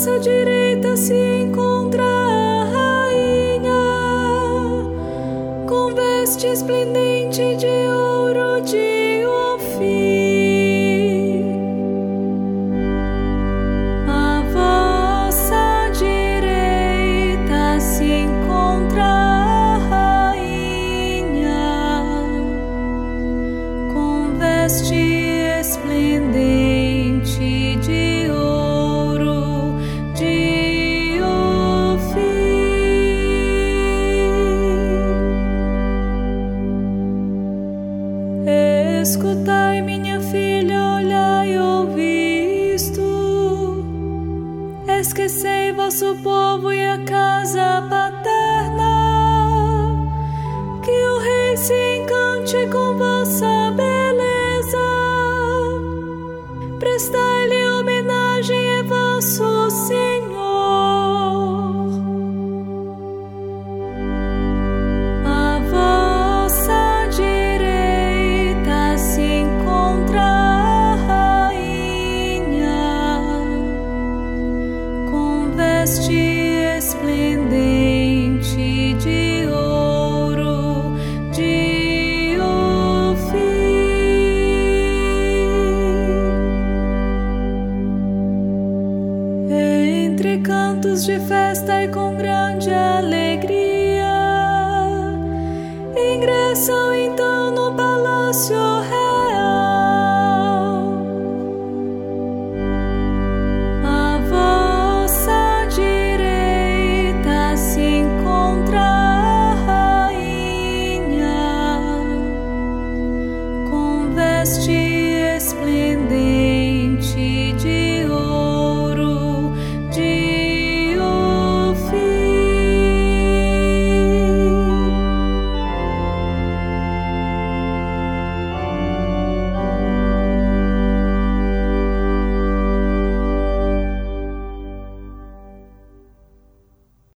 vossa direita se encontra a rainha, com veste esplendente de ouro de Ofir. À vossa direita se encontra a rainha, com veste esplendente de ouro de Ofir. Escutai, minha filha, olhai, ouvi isto. Esquecei vosso povo e a casa paterna, que o rei se encante com vossa beleza. Prestai-lhe homenagem, é vosso Senhor. À vossa direita se encontra a rainha, com veste esplendente de ouro de Ofir. Entre cantos de festa e com grande alegria, ingressam então